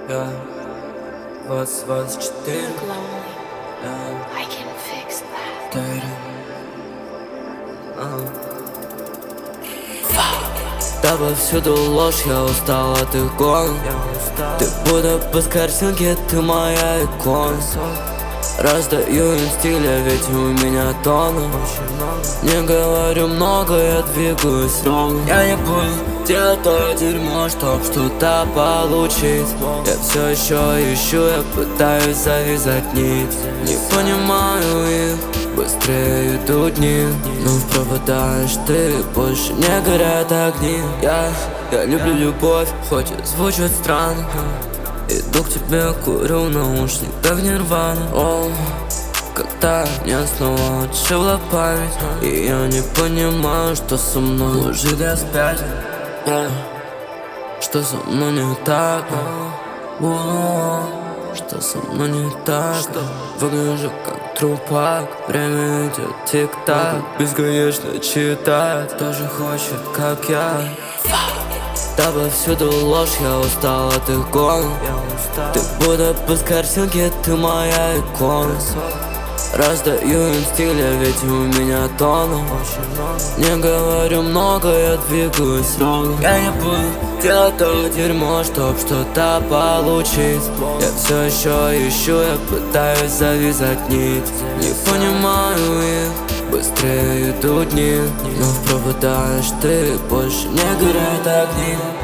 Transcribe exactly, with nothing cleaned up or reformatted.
Я двадцать двадцать четыре. I can fix that. Да, повсюду ложь, я устал от их гон. Ты будто по картинке, ты моя икона. Раздаю им стиль, а ведь у меня тона. Не говорю много, я двигаюсь ровно. Я не буду делать то дерьмо, чтоб что-то получить. Я все еще ищу, я пытаюсь завязать нить. Не понимаю их, быстрее идут дни. Но пропадаешь ты, больше не горят огни. Я, я люблю любовь, хоть и звучит странно. Иду к тебе, курю наушник, как нирвана. О, когда мне снова отшила память, и я не понимаю, что со мной. Мужик, я спятил, yeah. Что со мной не так? О, что со мной не так? Выгляжу как трупак, время идет тик-так. Бесконечно читает, тоже хочет, как я. Да, повсюду ложь, я устал от их гон. Ты будто по картинке, ты моя икона. Раздаю им стиль, а ведь у меня тона. Не говорю много, я двигаюсь ровно. Я не буду делать то дерьмо, чтоб что-то получить. Я все еще ищу, я пытаюсь завязать нить. Не понимаю их, быстрее идут дни. Но пропадаешь ты, больше не горят огни.